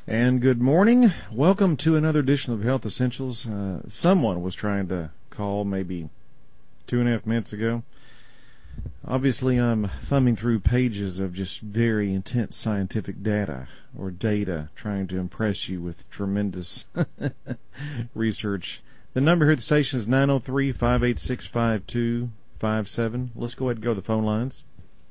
And good morning. Welcome to another edition of Health Essentials. Someone was trying to call maybe 2.5 minutes ago. Obviously, I'm thumbing through pages of just very intense scientific data, trying to impress you with tremendous research. The number here at the station is 903-586-5257. Let's go ahead and go to the phone lines.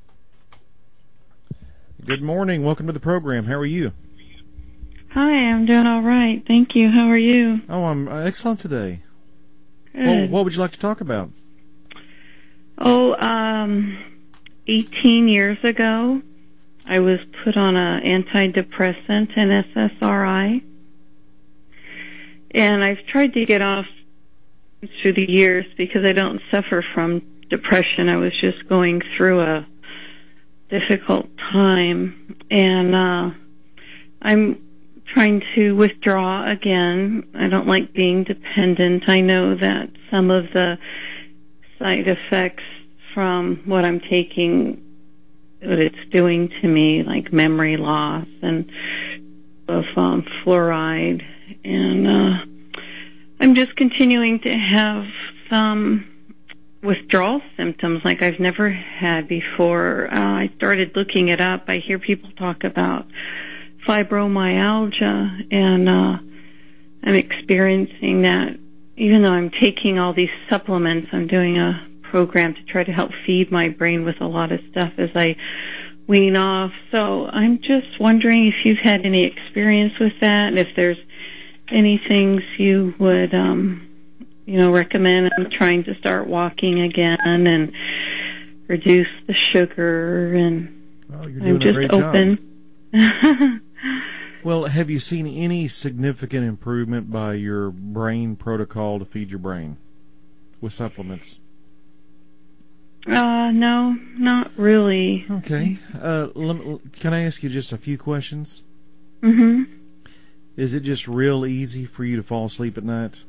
Good morning. Welcome to the program. How are you? Hi, I'm doing all right. Thank you. How are you? Oh, I'm excellent today. Good. What would you like to talk about? 18 years ago, I was put on an antidepressant, an SSRI, and I've tried to get off through the years because I don't suffer from depression. I was just going through a difficult time, and I'm trying to withdraw again. I don't like being dependent. I know that some of the side effects from what I'm taking, what it's doing to me, like memory loss and of fluoride, and I'm just continuing to have some withdrawal symptoms like I've never had before. I started looking it up. I hear people talk about fibromyalgia, and I'm experiencing that. Even though I'm taking all these supplements, I'm doing a program to try to help feed my brain with a lot of stuff as I wean off. So I'm just wondering if you've had any experience with that, and if there's any things you would recommend. I'm trying to start walking again and reduce the sugar, and you're doing I'm just open. Well, have you seen any significant improvement by your brain protocol to feed your brain with supplements? No, not really. Okay. Can I ask you just a few questions? Mm-hmm. Is it just real easy for you to fall asleep at night?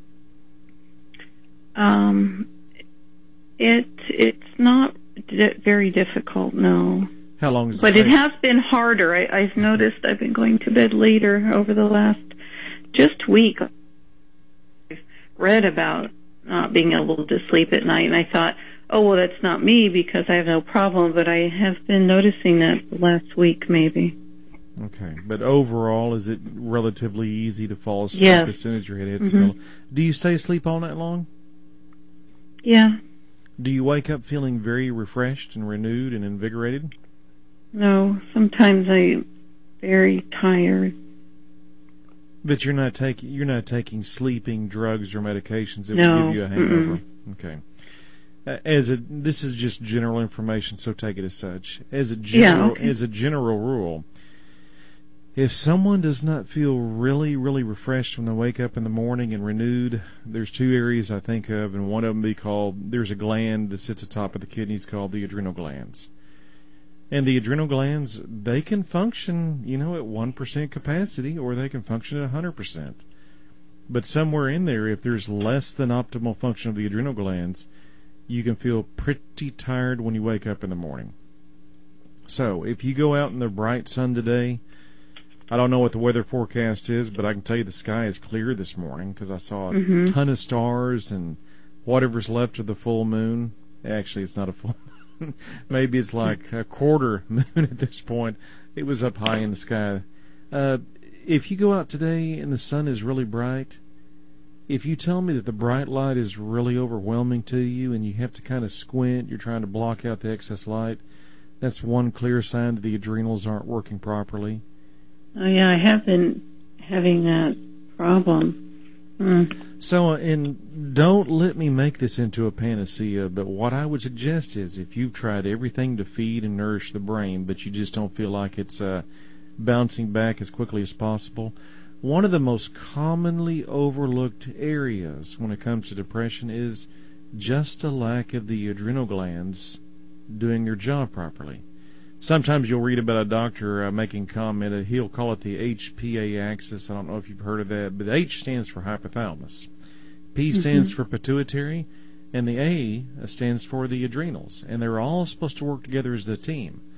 It's not very difficult, no. How long does it But take? it has been harder. I've noticed I've been going to bed later over the last just week. I've read about not being able to sleep at night, and I thought, oh, well, that's not me because I have no problem, but I have been noticing that the last week maybe. Okay, but overall, is it relatively easy to fall asleep as soon as your head hits the pillow? Do you stay asleep all night long? Yeah. Do you wake up feeling very refreshed and renewed and invigorated? No, sometimes I'm very tired. But you're not taking sleeping drugs or medications that No. will give you a hangover. Okay. This is just general information, so take it as such. As a general rule, if someone does not feel really, really refreshed when they wake up in the morning and renewed, there's two areas I think of, and one of them there's a gland that sits atop of the kidneys called the adrenal glands. And the adrenal glands, they can function, at 1% capacity, or they can function at 100%. But somewhere in there, if there's less than optimal function of the adrenal glands, you can feel pretty tired when you wake up in the morning. So, if you go out in the bright sun today, I don't know what the weather forecast is, but I can tell you the sky is clear this morning because I saw a ton of stars and whatever's left of the full moon. Actually, it's not a full moon. Maybe it's like a quarter moon at this point. It was up high in the sky. If you go out today and the sun is really bright, if you tell me that the bright light is really overwhelming to you and you have to kind of squint, you're trying to block out the excess light, that's one clear sign that the adrenals aren't working properly. Oh, yeah, I have been having that problem. So, and don't let me make this into a panacea, but what I would suggest is if you've tried everything to feed and nourish the brain, but you just don't feel like it's bouncing back as quickly as possible, one of the most commonly overlooked areas when it comes to depression is just a lack of the adrenal glands doing their job properly. Sometimes you'll read about a doctor making comment, he'll call it the HPA axis. I don't know if you've heard of that, but H stands for hypothalamus, P stands for pituitary, and the A stands for the adrenals, and they're all supposed to work together as a team.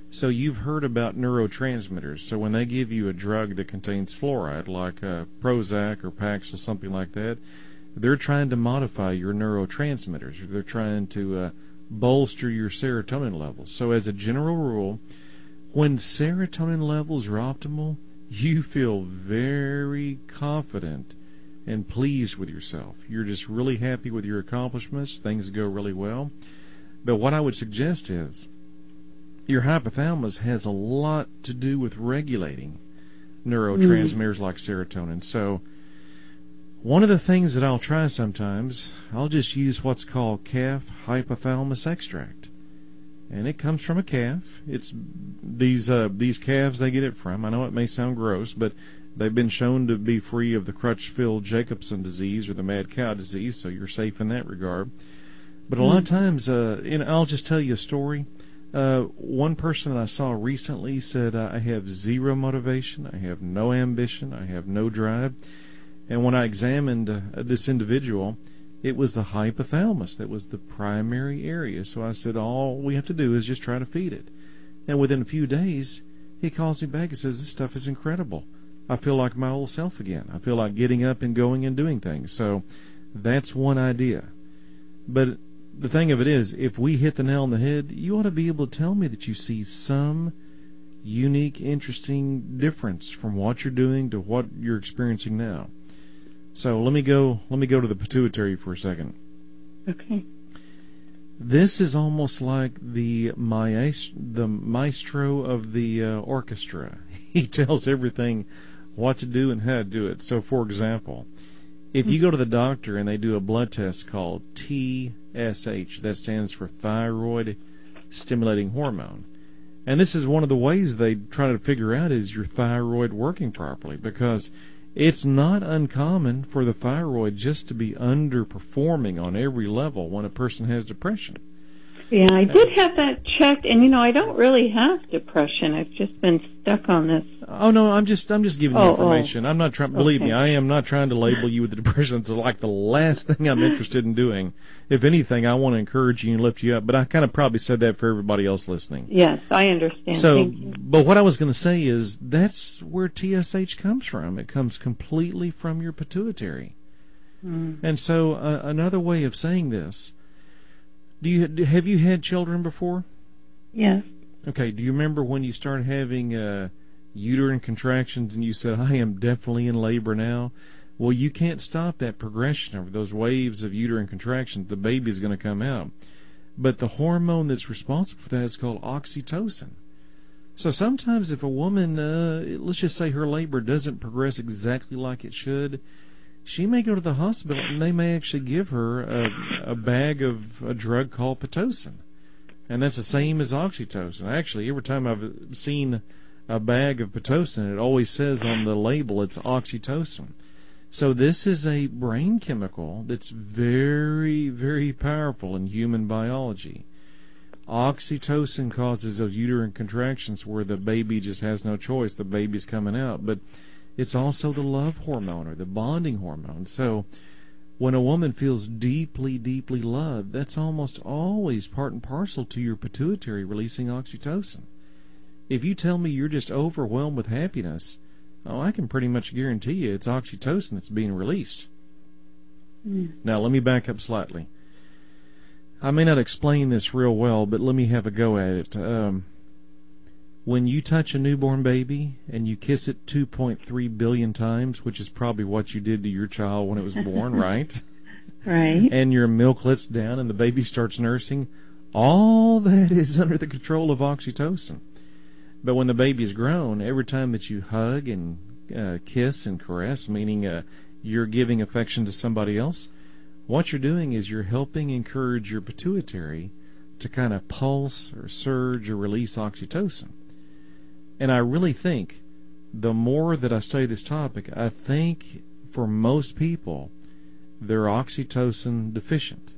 So you've heard about neurotransmitters. So when they give you a drug that contains fluoride, like Prozac or Paxil, something like that, they're trying to modify your neurotransmitters. They're trying to bolster your serotonin levels. So as a general rule, when serotonin levels are optimal, you feel very confident and pleased with yourself. You're just really happy with your accomplishments. Things go really well. But what I would suggest is your hypothalamus has a lot to do with regulating neurotransmitters like serotonin. So one of the things that I'll try sometimes, I'll just use what's called calf hypothalamus extract. And it comes from a calf. It's these calves they get it from. I know it may sound gross, but they've been shown to be free of the Crutchfield-Jacobson disease or the mad cow disease, so you're safe in that regard. But a lot of times, I'll just tell you a story. One person that I saw recently said, I have zero motivation, I have no ambition, I have no drive. And when I examined this individual, it was the hypothalamus that was the primary area. So I said, all we have to do is just try to feed it. And within a few days, he calls me back and says, this stuff is incredible. I feel like my old self again. I feel like getting up and going and doing things. So that's one idea. But the thing of it is, if we hit the nail on the head, you ought to be able to tell me that you see some unique, interesting difference from what you're doing to what you're experiencing now. So let me go to the pituitary for a second. Okay. This is almost like the maestro of the orchestra. He tells everything what to do and how to do it. So, for example, if you go to the doctor and they do a blood test called TSH, that stands for thyroid stimulating hormone. And this is one of the ways they try to figure out is your thyroid working properly, because it's not uncommon for the thyroid just to be underperforming on every level when a person has depression. Yeah, I did have that checked, and I don't really have depression. I've just been stuck on this. Oh no, I'm just giving you information. I'm not trying. Believe me, I am not trying to label you with depression. It's like the last thing I'm interested in doing. If anything, I want to encourage you and lift you up. But I kind of probably said that for everybody else listening. Yes, I understand. So, thank you. But what I was going to say is that's where TSH comes from. It comes completely from your pituitary. And so another way of saying this. Have you had children before? Yes. Okay, do you remember when you started having uterine contractions and you said, I am definitely in labor now? Well, you can't stop that progression of those waves of uterine contractions. The baby's going to come out. But the hormone that's responsible for that is called oxytocin. So sometimes if a woman, let's just say her labor doesn't progress exactly like it should, she may go to the hospital and they may actually give her a bag of a drug called Pitocin. And that's the same as oxytocin. Actually, every time I've seen a bag of Pitocin, it always says on the label it's oxytocin. So this is a brain chemical that's very, very powerful in human biology. Oxytocin causes those uterine contractions where the baby just has no choice. The baby's coming out. But it's also the love hormone or the bonding hormone. So when a woman feels deeply, deeply loved, that's almost always part and parcel to your pituitary releasing oxytocin. If you tell me you're just overwhelmed with happiness, I can pretty much guarantee you it's oxytocin that's being released. Now, let me back up slightly. I may not explain this real well, but let me have a go at it. When you touch a newborn baby and you kiss it 2.3 billion times, which is probably what you did to your child when it was born, right? Right. And your milk lets down and the baby starts nursing, all that is under the control of oxytocin. But when the baby's grown, every time that you hug and kiss and caress, meaning you're giving affection to somebody else, what you're doing is you're helping encourage your pituitary to kind of pulse or surge or release oxytocin. And I really think the more that I study this topic, I think for most people, they're oxytocin deficient.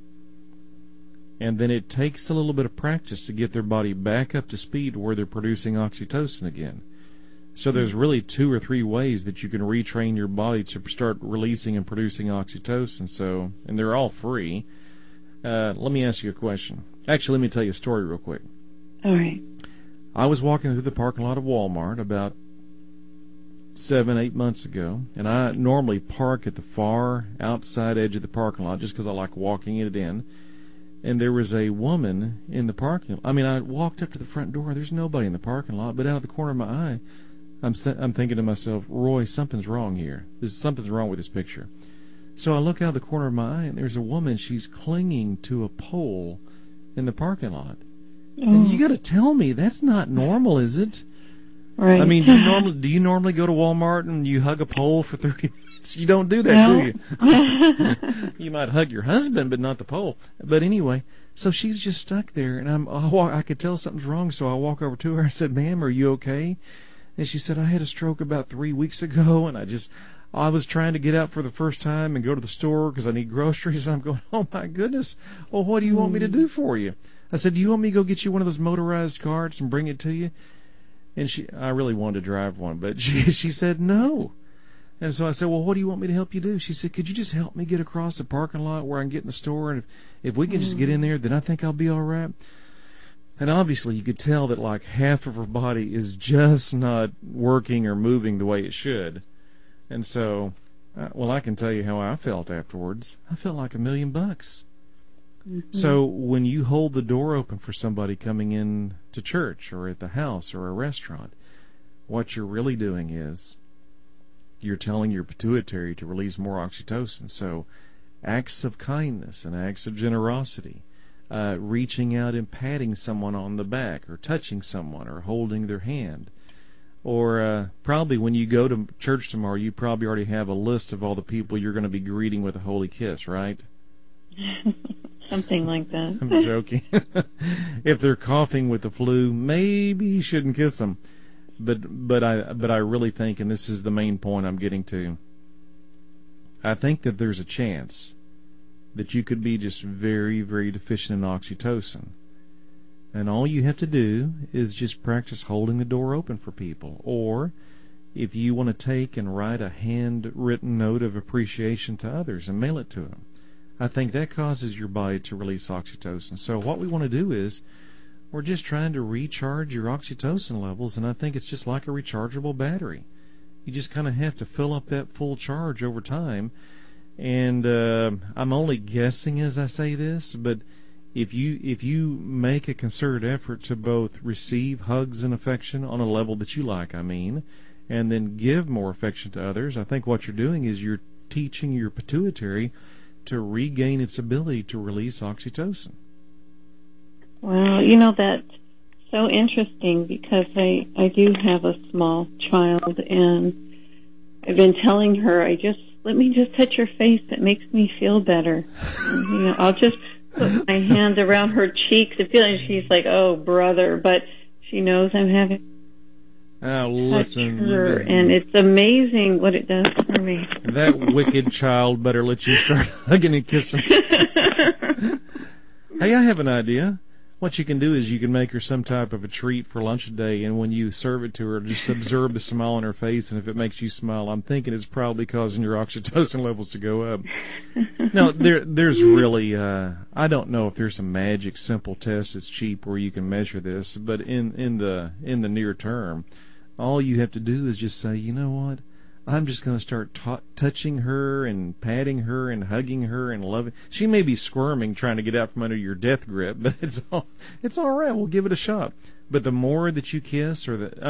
And then it takes a little bit of practice to get their body back up to speed where they're producing oxytocin again. So there's really 2 or 3 ways that you can retrain your body to start releasing and producing oxytocin. So, and they're all free. Let me ask you a question. Actually, let me tell you a story real quick. All right. I was walking through the parking lot of Walmart about 7-8 months ago, and I normally park at the far outside edge of the parking lot just because I like walking it in. And there was a woman in the parking lot. I mean, I walked up to the front door. There's nobody in the parking lot, but out of the corner of my eye, I'm thinking to myself, Roy, something's wrong here. Something's wrong with this picture. So I look out of the corner of my eye, and there's a woman. She's clinging to a pole in the parking lot. And you got to tell me, that's not normal, is it? Right. I mean, do you normally go to Walmart and you hug a pole for 30 minutes? You don't do that, no. do you? You might hug your husband, but not the pole. But anyway, so she's just stuck there, and I could tell something's wrong, so I walk over to her. I said, "Ma'am, are you okay?" And she said, "I had a stroke about 3 weeks ago, and I was trying to get out for the first time and go to the store because I need groceries." And I'm going, "Oh, my goodness. Well, what do you want me to do for you?" I said, "Do you want me to go get you one of those motorized carts and bring it to you?" And I really wanted to drive one, but she said no. And so I said, "Well, what do you want me to help you do?" She said, "Could you just help me get across the parking lot where I can get in the store? And if we can just get in there, then I think I'll be all right." And obviously you could tell that like half of her body is just not working or moving the way it should. And so, well, I can tell you how I felt afterwards. I felt like $1 million. So when you hold the door open for somebody coming in to church or at the house or a restaurant, what you're really doing is you're telling your pituitary to release more oxytocin. So acts of kindness and acts of generosity, reaching out and patting someone on the back or touching someone or holding their hand. Or probably when you go to church tomorrow, you probably already have a list of all the people you're going to be greeting with a holy kiss, right? Something like that. I'm joking. If they're coughing with the flu, maybe you shouldn't kiss them. But I really think, and this is the main point I'm getting to, I think that there's a chance that you could be just very, very deficient in oxytocin. And all you have to do is just practice holding the door open for people. Or if you want to take and write a handwritten note of appreciation to others and mail it to them, I think that causes your body to release oxytocin. So what we want to do is we're just trying to recharge your oxytocin levels, and I think it's just like a rechargeable battery. You just kind of have to fill up that full charge over time. And I'm only guessing as I say this, but if you make a concerted effort to both receive hugs and affection on a level that you like, and then give more affection to others, I think what you're doing is you're teaching your pituitary to regain its ability to release oxytocin. Well, that's so interesting because I do have a small child, and I've been telling her, let me just touch your face. It makes me feel better. And, I'll just put my hands around her cheeks and feel, and she's like, "Oh, brother," but she knows I'm having listen, her, and it's amazing what it does for me. That wicked child better let you start hugging and kissing. Hey, I have an idea. What you can do is you can make her some type of a treat for lunch today, and when you serve it to her, just observe the smile on her face, and if it makes you smile, I'm thinking it's probably causing your oxytocin levels to go up. No, there's really, I don't know if there's a magic simple test that's cheap where you can measure this, but in the near term, all you have to do is just say, "You know what? I'm just going to start touching her and patting her and hugging her and loving." She may be squirming trying to get out from under your death grip, but it's all right. We'll give it a shot. But the more that you kiss,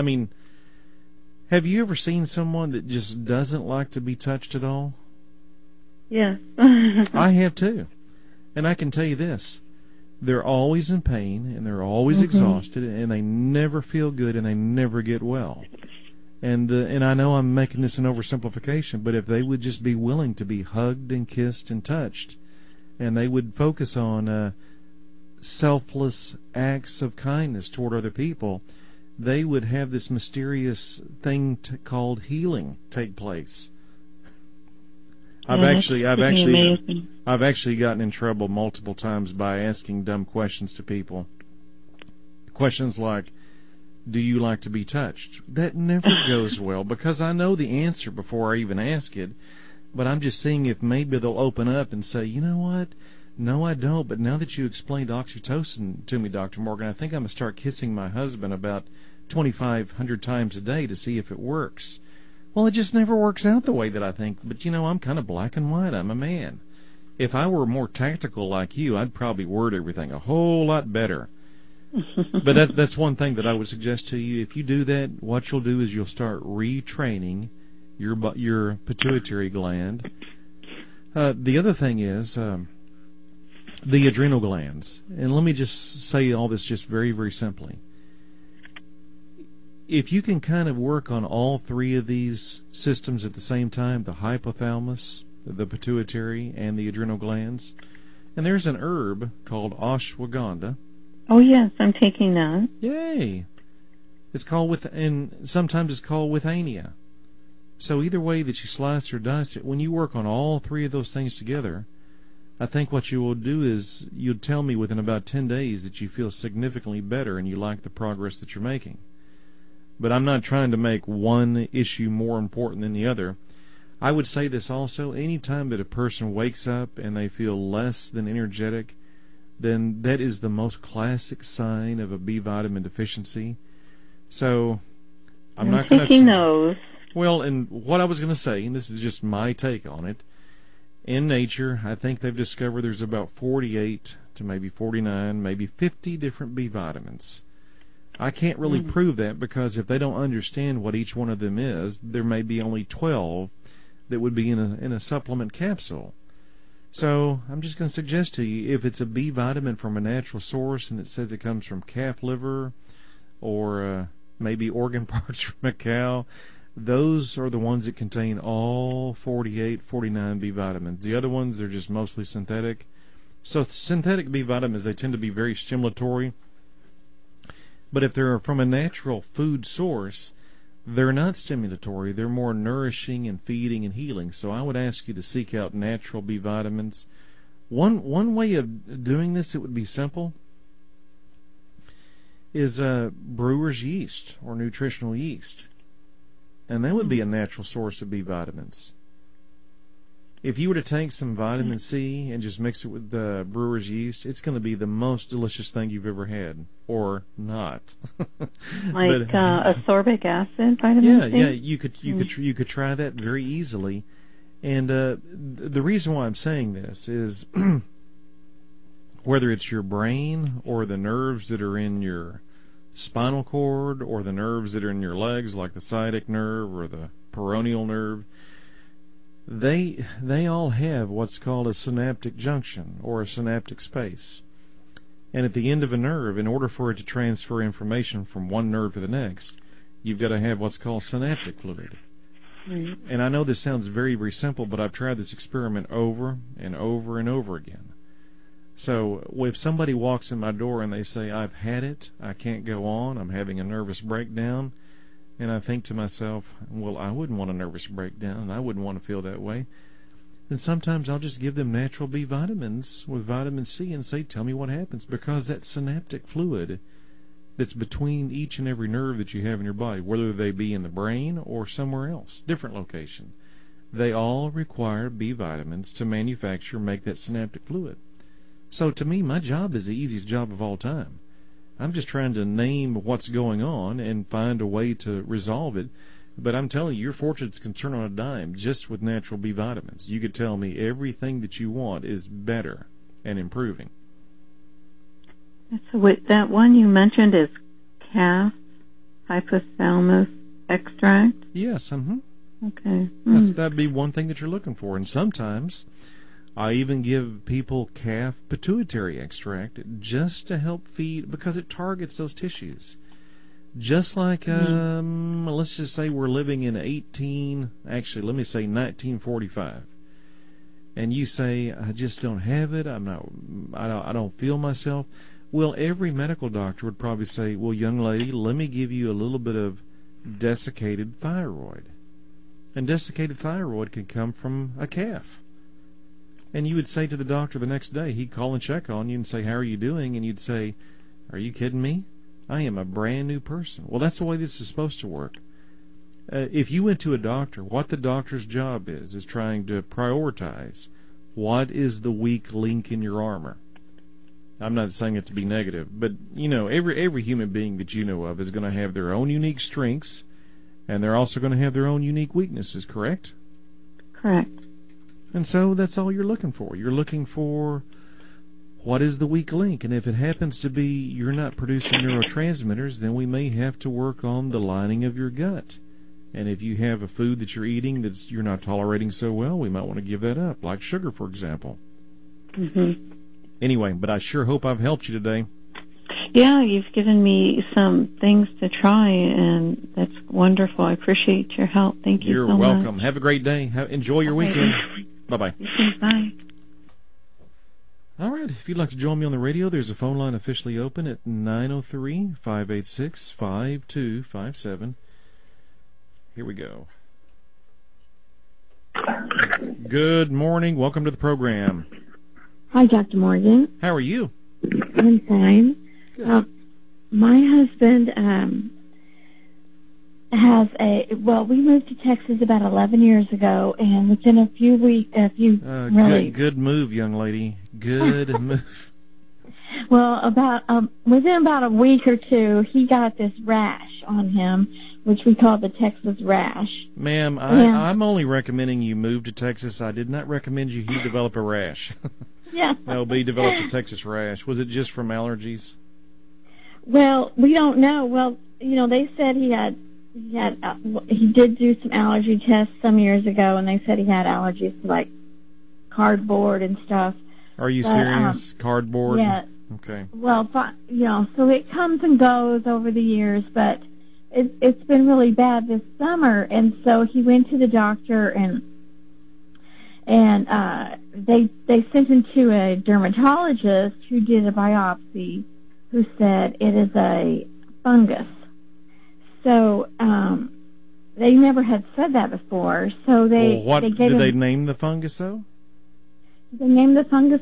have you ever seen someone that just doesn't like to be touched at all? Yes. I have too. And I can tell you this. They're always in pain and they're always exhausted and they never feel good and they never get well. And I know I'm making this an oversimplification, but if they would just be willing to be hugged and kissed and touched, and they would focus on selfless acts of kindness toward other people, they would have this mysterious thing called healing take place. I've actually gotten in trouble multiple times by asking dumb questions to people. Questions like, "Do you like to be touched?" That never goes well because I know the answer before I even ask it, but I'm just seeing if maybe they'll open up and say, "You know what? No, I don't, but now that you explained oxytocin to me, Dr. Morgan, I think I'm going to start kissing my husband about 2,500 times a day to see if it works. Well, it just never works out the way that I think, but I'm kind of black and white. I'm a man. If I were more tactical like you, I'd probably word everything a whole lot better. But that's one thing that I would suggest to you. If you do that, what you'll do is you'll start retraining your pituitary gland. The other thing is the adrenal glands. And let me just say all this just very, very simply. If you can kind of work on all three of these systems at the same time, the hypothalamus, the pituitary, and the adrenal glands, and there's an herb called ashwagandha. Oh, yes, I'm taking that. Yay! It's called and sometimes it's called withania. So either way that you slice or dice it, when you work on all three of those things together, I think what you will do is you'll tell me within about 10 days that you feel significantly better and you like the progress that you're making. But I'm not trying to make one issue more important than the other. I would say this also, any time that a person wakes up and they feel less than energetic, then that is the most classic sign of a B vitamin deficiency. So I'm not going to taking those. Well, and what I was going to say, and this is just my take on it, in nature, I think they've discovered there's about 48 to maybe 49, maybe 50 different B vitamins. I can't really prove that because if they don't understand what each one of them is, there may be only 12 that would be in a supplement capsule. So I'm just going to suggest to you, if it's a B vitamin from a natural source and it says it comes from calf liver or maybe organ parts from a cow, those are the ones that contain all 48, 49 B vitamins. The other ones, they're just mostly synthetic. So synthetic B vitamins, they tend to be very stimulatory. But if they're from a natural food source, they're not stimulatory. They're more nourishing and feeding and healing. So I would ask you to seek out natural B vitamins. One way of doing this, it would be simple, is brewer's yeast or nutritional yeast. And that would be a natural source of B vitamins. If you were to take some vitamin C and just mix it with the brewer's yeast, it's going to be the most delicious thing you've ever had, or not. Like ascorbic acid, vitamin C. Yeah, you could try that very easily. And the reason why I'm saying this is whether it's your brain or the nerves that are in your spinal cord or the nerves that are in your legs, like the sciatic nerve or the peroneal nerve, they all have what's called a synaptic junction or a synaptic space. And at the end of a nerve, in order for it to transfer information from one nerve to the next, you've got to have what's called synaptic fluid. Right. And I know this sounds very, very simple, but I've tried this experiment over and over and over again. So if somebody walks in my door and they say, I've had it, I can't go on, I'm having a nervous breakdown, and I think to myself, well, I wouldn't want a nervous breakdown, and I wouldn't want to feel that way. Then sometimes I'll just give them natural B vitamins with vitamin C and say, tell me what happens, because that synaptic fluid that's between each and every nerve that you have in your body, whether they be in the brain or somewhere else, different location, they all require B vitamins to manufacture, make that synaptic fluid. So to me, my job is the easiest job of all time. I'm just trying to name what's going on and find a way to resolve it. But I'm telling you, your fortunes can turn on a dime just with natural B vitamins. You could tell me everything that you want is better and improving. So that one you mentioned is calf hypothalamus extract? Yes, Okay. That'd be one thing that you're looking for. And sometimes I even give people calf pituitary extract just to help feed, because it targets those tissues. Just like, let's just say we're living in 1945. And you say, I just don't have it, I don't feel myself. Well, every medical doctor would probably say, well, young lady, let me give you a little bit of desiccated thyroid. And desiccated thyroid can come from a calf. And you would say to the doctor the next day, he'd call and check on you and say, how are you doing? And you'd say, are you kidding me? I am a brand new person. Well, that's the way this is supposed to work. If you went to a doctor, what the doctor's job is trying to prioritize what is the weak link in your armor? I'm not saying it to be negative, but, every human being that you know of is going to have their own unique strengths, and they're also going to have their own unique weaknesses, correct? Correct. And so that's all you're looking for. You're looking for what is the weak link, and if it happens to be you're not producing neurotransmitters, then we may have to work on the lining of your gut. And if you have a food that you're eating that you're not tolerating so well, we might want to give that up, like sugar, for example. Mm-hmm. Anyway, but I sure hope I've helped you today. Yeah, you've given me some things to try, and that's wonderful. I appreciate your help. Thank you so much. You're welcome. Have a great day. Enjoy your weekend. Bye-bye. Bye. All right. If you'd like to join me on the radio, there's a phone line officially open at 903-586-5257. Here we go. Good morning. Welcome to the program. Hi, Dr. Morgan. How are you? I'm fine. My husband we moved to Texas about 11 years ago, and within a few weeks, Good move, young lady. Good move. Well, within about a week or two, he got this rash on him, which we call the Texas rash. Ma'am, I'm only recommending you move to Texas. I did not recommend you develop a rash. Yeah. No, but he developed a Texas rash. Was it just from allergies? Well, we don't know. Well, they said he did do some allergy tests some years ago, and they said he had allergies to like cardboard and stuff. Are you serious? Cardboard? Yeah. Okay. Well, so it comes and goes over the years, but it's been really bad this summer, and so he went to the doctor, and they sent him to a dermatologist who did a biopsy, who said it is a fungus. So they never had said that before. So did they name the fungus though? They named the fungus.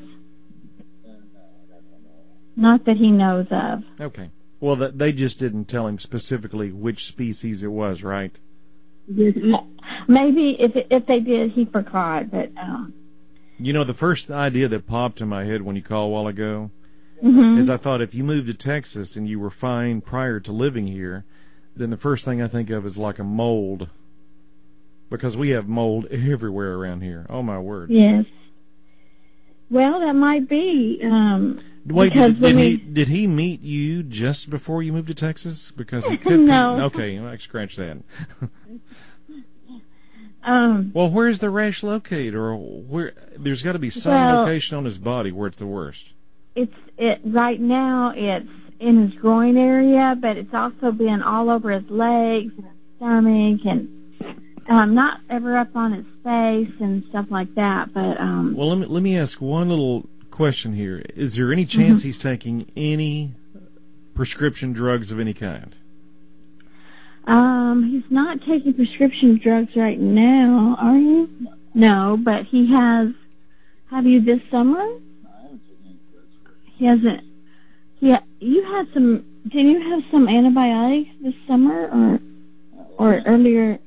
Not that he knows of. Okay. Well, they just didn't tell him specifically which species it was, right? Maybe if they did, he forgot. But the first idea that popped in my head when you called a while ago is I thought if you moved to Texas and you were fine prior to living here, then the first thing I think of is like a mold, because we have mold everywhere around here. Oh my word! Yes. Well, that might be. Wait, did he meet you just before you moved to Texas? Because he could. No. Okay, I scratch that. Well, where's the rash located, or where? There's got to be some location on his body where it's the worst. Right now it's in his groin area, but it's also been all over his legs and his stomach, and not ever up on his face and stuff like that. But well, let me ask one little question here. Is there any chance he's taking any prescription drugs of any kind? He's not taking prescription drugs right now, are you? No, but he has. Have you this summer? He hasn't. Yeah, you had some. Did you have some antibiotics this summer, or earlier?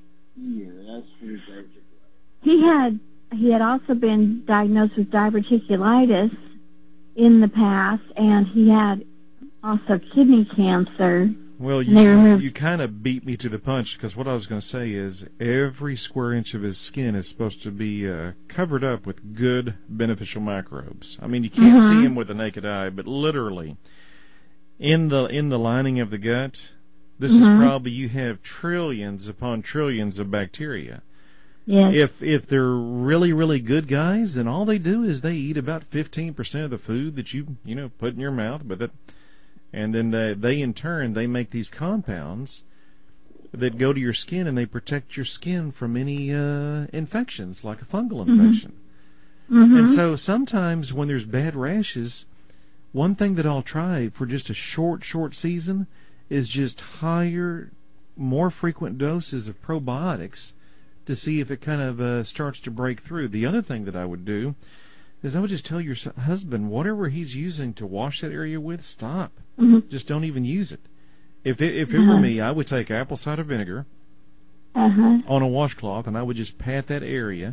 He had also been diagnosed with diverticulitis in the past, and he had also kidney cancer. Well, you kind of beat me to the punch, because what I was going to say is every square inch of his skin is supposed to be covered up with good, beneficial microbes. I mean, you can't see him with the naked eye, but literally in the lining of the gut, this is probably, you have trillions upon trillions of bacteria. Yes. If they're really, really good guys, then all they do is they eat about 15% of the food that you put in your mouth, and then they in turn they make these compounds that go to your skin, and they protect your skin from any infections, like a fungal infection. And so sometimes when there's bad rashes, one thing that I'll try for just a short season is just higher, more frequent doses of probiotics to see if it kind of starts to break through. The other thing that I would do is I would just tell your husband, whatever he's using to wash that area with, stop. Just don't even use it. If it were me, I would take apple cider vinegar on a washcloth, and I would just pat that area,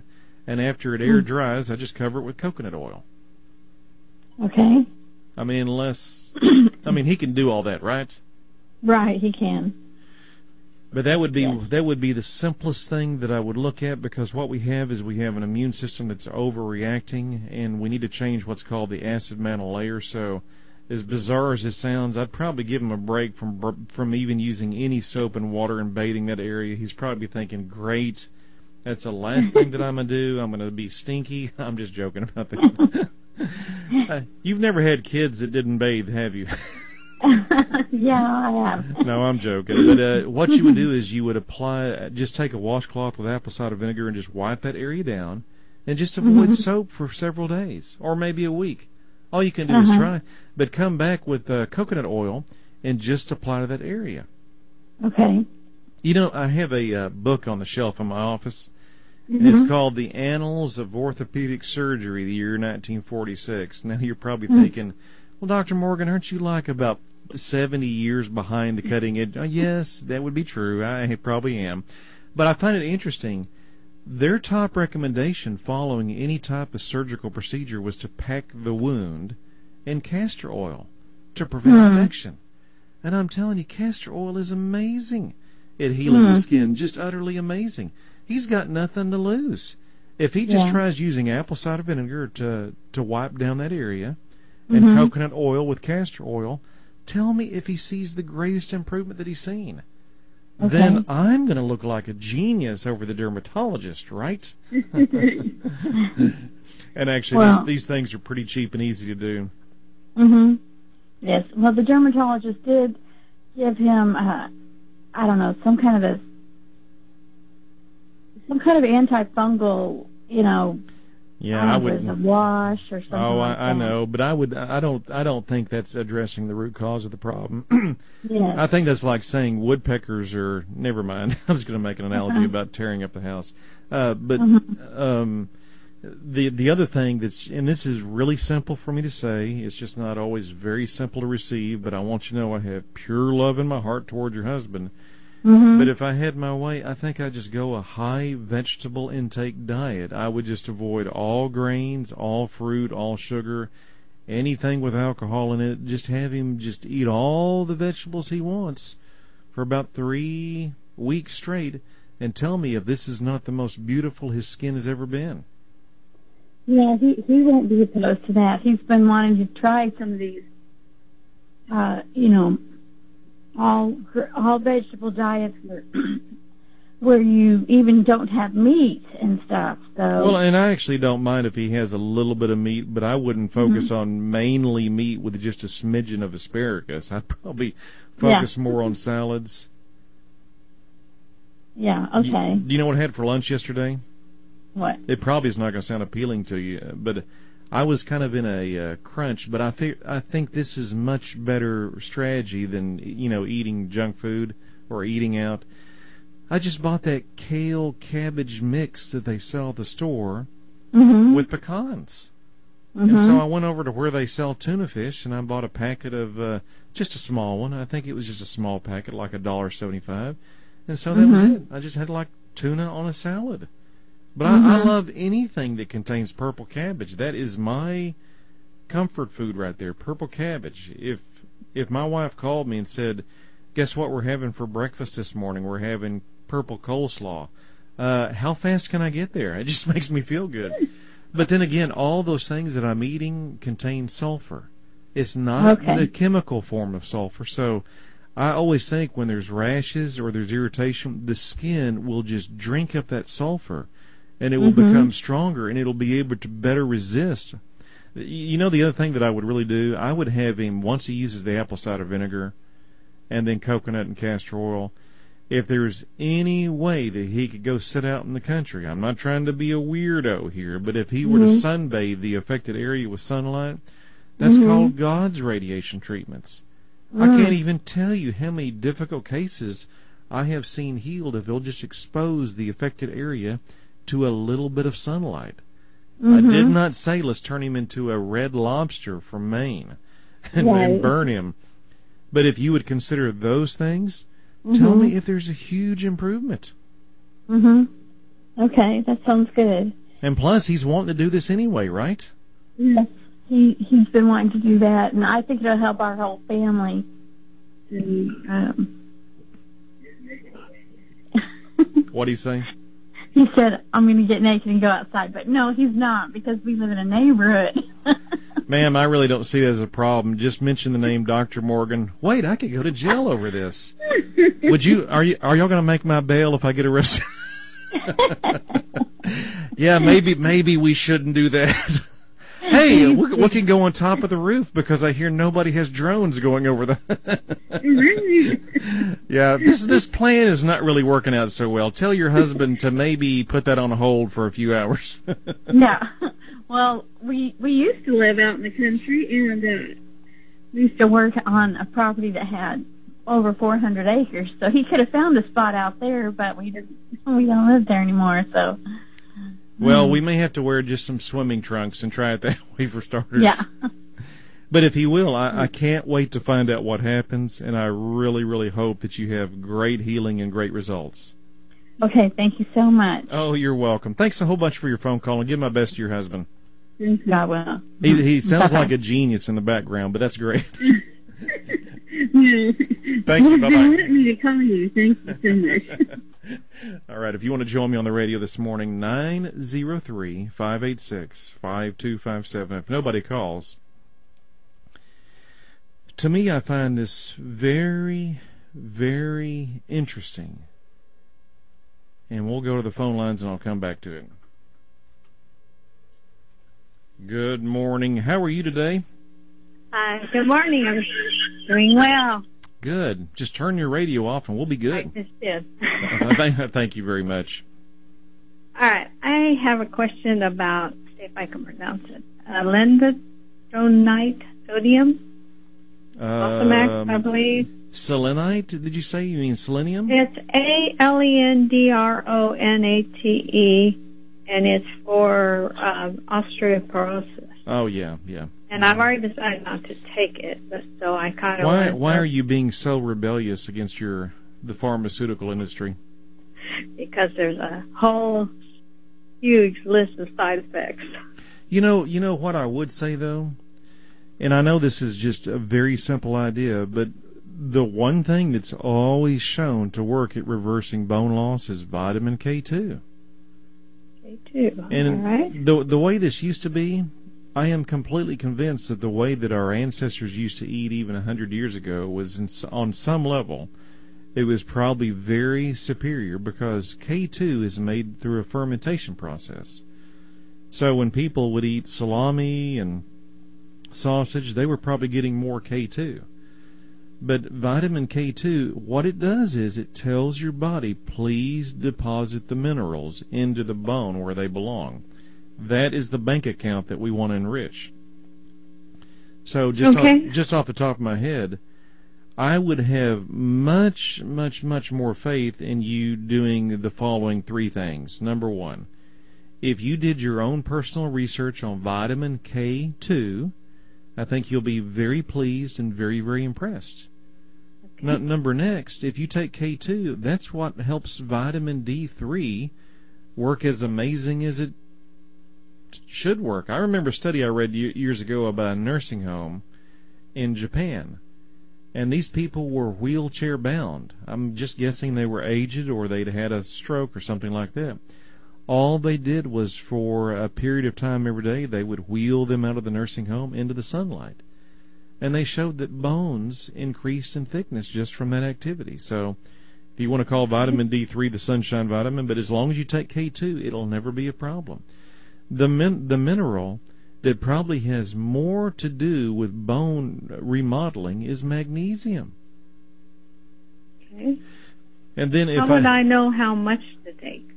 and after it air dries, I just cover it with coconut oil. Okay. I mean, he can do all that, right? Right, he can. But that would be the simplest thing that I would look at, because what we have is we have an immune system that's overreacting, and we need to change what's called the acid mantle layer. So, as bizarre as it sounds, I'd probably give him a break from even using any soap and water and bathing that area. He's probably thinking, great, that's the last thing that I'm going to do. I'm going to be stinky. I'm just joking about that. You've never had kids that didn't bathe, have you? Yeah, I have. No, I'm joking. But what you would do is you would just take a washcloth with apple cider vinegar and just wipe that area down, and just avoid soap for several days or maybe a week. All you can do is try, but come back with coconut oil and just apply to that area. Okay. You know, I have a book on the shelf in my office. And it's called The Annals of Orthopedic Surgery, the year 1946. Now, you're probably thinking, well, Dr. Morgan, aren't you like about 70 years behind the cutting edge? Yes, that would be true. I probably am. But I find it interesting. Their top recommendation following any type of surgical procedure was to pack the wound in castor oil to prevent infection. And I'm telling you, castor oil is amazing at healing the skin, just utterly amazing. He's got nothing to lose. If he just tries using apple cider vinegar to wipe down that area and coconut oil with castor oil, tell me if he sees the greatest improvement that he's seen. Okay. Then I'm going to look like a genius over the dermatologist, right? And actually, these things are pretty cheap and easy to do. Yes. Well, the dermatologist did give him, I don't know, some kind of antifungal, Yeah, I would. A wash or something. Oh, like I that. know, but I don't think that's addressing the root cause of the problem. Yes. I think that's like saying woodpeckers are. Never mind. I was going to make an analogy about tearing up the house, but the other thing and this is really simple for me to say. It's just not always very simple to receive. But I want you to know I have pure love in my heart toward your husband. But if I had my way, I think I'd just go a high vegetable intake diet. I would just avoid all grains, all fruit, all sugar, anything with alcohol in it. Just have him just eat all the vegetables he wants for about 3 weeks straight, and tell me if this is not the most beautiful his skin has ever been. Yeah, he won't be opposed to that. He's been wanting to try some of these, all vegetable diets where you even don't have meat and stuff. So well, and I actually don't mind if he has a little bit of meat, but I wouldn't focus on mainly meat with just a smidgen of asparagus. I'd probably focus more on salads. Yeah, okay. Do you know what I had for lunch yesterday? What? It probably is not going to sound appealing to you, but I was kind of in a crunch, but I think this is much better strategy than, eating junk food or eating out. I just bought that kale cabbage mix that they sell at the store with pecans. And so I went over to where they sell tuna fish, and I bought a packet of just a small one. I think it was just a small packet, like $1.75. And so that was it. I just had like tuna on a salad. But I love anything that contains purple cabbage. That is my comfort food right there, purple cabbage. If my wife called me and said, guess what we're having for breakfast this morning? We're having purple coleslaw. How fast can I get there? It just makes me feel good. But then again, all those things that I'm eating contain sulfur. It's not the chemical form of sulfur. So I always think when there's rashes or there's irritation, the skin will just drink up that sulfur, and it will become stronger, and it'll be able to better resist. The other thing that I would really do, I would have him, once he uses the apple cider vinegar and then coconut and castor oil, if there's any way that he could go sit out in the country, I'm not trying to be a weirdo here, but if he were to sunbathe the affected area with sunlight, that's called God's radiation treatments. I can't even tell you how many difficult cases I have seen healed if they'll just expose the affected area to a little bit of sunlight. I did not say let's turn him into a red lobster from Maine and burn him. But if you would consider those things, tell me if there's a huge improvement. Okay, that sounds good. And plus, he's wanting to do this anyway, right? Yes, he's been wanting to do that, and I think it'll help our whole family. What do you say? He said, I'm going to get naked and go outside. But no, he's not, because we live in a neighborhood. Ma'am, I really don't see that as a problem. Just mention the name Dr. Morgan. Wait, I could go to jail over this. Are y'all going to make my bail if I get arrested? Yeah, maybe we shouldn't do that. Hey, we can go on top of the roof because I hear nobody has drones going over the. Yeah, this plan is not really working out so well. Tell your husband to maybe put that on hold for a few hours. Yeah. Well, we used to live out in the country, and we used to work on a property that had over 400 acres. So he could have found a spot out there, but we don't live there anymore. So. Well, we may have to wear just some swimming trunks and try it that way for starters. Yeah. But if he will, I can't wait to find out what happens, and I really, really hope that you have great healing and great results. Okay, thank you so much. Oh, you're welcome. Thanks a whole bunch for your phone call, and give my best to your husband. I will. He sounds like a genius in the background, but that's great. Thank you. Bye-bye. Let me call you. Thank you so much. All right, if you want to join me on the radio this morning, 903-586-5257. If nobody calls, to me, I find this very, very interesting. And we'll go to the phone lines and I'll come back to it. Good morning. How are you today? Good morning. I'm doing well. Good. Just turn your radio off and we'll be good. I just did. Thank you very much. All right. I have a question about, see if I can pronounce it, lendronite sodium. Alpamax, I believe. Selenite? Did you say? You mean selenium? It's ALENDRONATE, and it's for osteoporosis. Oh, yeah. And I've already decided not to take it, but so I kind of Why are you being so rebellious against the pharmaceutical industry? Because there's a whole huge list of side effects. You know what I would say, though? And I know this is just a very simple idea, but the one thing that's always shown to work at reversing bone loss is vitamin K2. K2, and all right. The way this used to be, I am completely convinced that the way that our ancestors used to eat even 100 years ago was, on some level, it was probably very superior because K2 is made through a fermentation process. So when people would eat salami and sausage, they were probably getting more K2. But vitamin K2, what it does is it tells your body, please deposit the minerals into the bone where they belong. That is the bank account that we want to enrich. So just off the top of my head, I would have much, much, much more faith in you doing the following three things. Number one, if you did your own personal research on vitamin K2, I think you'll be very pleased and very, very impressed. Okay. Number next, if you take K2, that's what helps vitamin D3 work as amazing as it should work. I remember a study I read years ago about a nursing home in Japan, and these people were wheelchair bound. I'm just guessing they were aged or they'd had a stroke or something like that. All they did was for a period of time every day, they would wheel them out of the nursing home into the sunlight. And they showed that bones increased in thickness just from that activity. So if you want to call vitamin D3 the sunshine vitamin, but as long as you take K2, it'll never be a problem. The mineral that probably has more to do with bone remodeling is magnesium. Okay. And then how would I know how much to take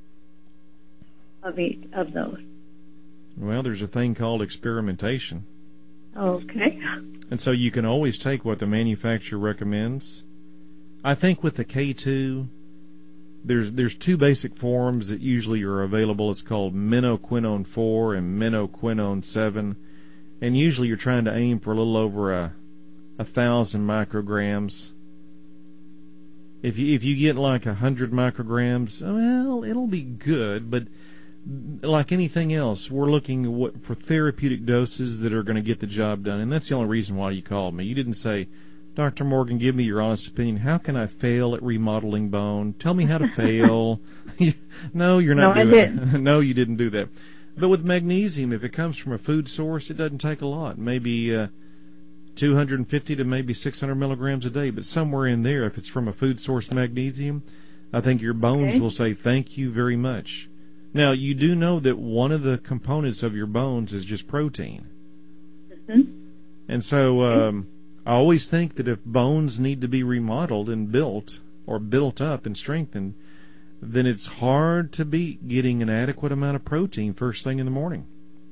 of each of those? Well, there's a thing called experimentation. Okay. And so you can always take what the manufacturer recommends. I think with the K2, there's two basic forms that usually are available. It's called minoquinone 4 and minoquinone 7. And usually you're trying to aim for a little over 1,000 micrograms. If you get like 100 micrograms, well, it'll be good, but like anything else, we're looking for therapeutic doses that are going to get the job done, and that's the only reason why you called me. You didn't say, Dr. Morgan, give me your honest opinion. How can I fail at remodeling bone? Tell me how to fail. No, you're not doing that. No, you didn't do that. But with magnesium, if it comes from a food source, it doesn't take a lot. Maybe 250 to maybe 600 milligrams a day, but somewhere in there, if it's from a food source magnesium, I think your bones will say thank you very much. Now, you do know that one of the components of your bones is just protein. Mm-hmm. And so I always think that if bones need to be remodeled and built, or built up and strengthened, then it's hard to beat getting an adequate amount of protein first thing in the morning.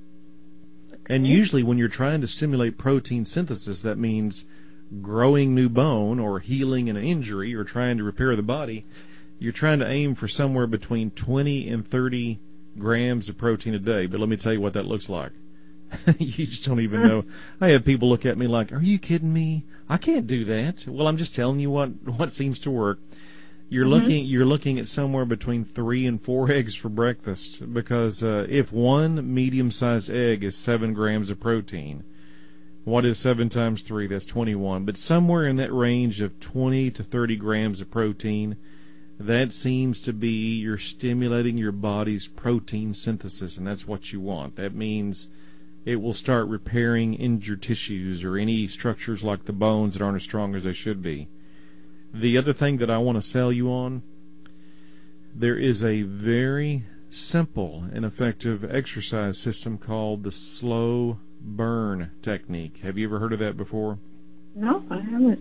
And usually when you're trying to stimulate protein synthesis, that means growing new bone or healing an injury or trying to repair the body, you're trying to aim for somewhere between 20 and 30 grams of protein a day. But let me tell you what that looks like. You just don't even know. I have people look at me like, are you kidding me? I can't do that. Well, I'm just telling you what seems to work. You're looking at somewhere between 3 and 4 eggs for breakfast, because if one medium-sized egg is 7 grams of protein, what is 7 times 3? That's 21. But somewhere in that range of 20 to 30 grams of protein, that seems to be you're stimulating your body's protein synthesis, and that's what you want. That means it will start repairing injured tissues or any structures like the bones that aren't as strong as they should be. The other thing that I want to sell you on, there is a very simple and effective exercise system called the slow burn technique. Have you ever heard of that before? No, I haven't.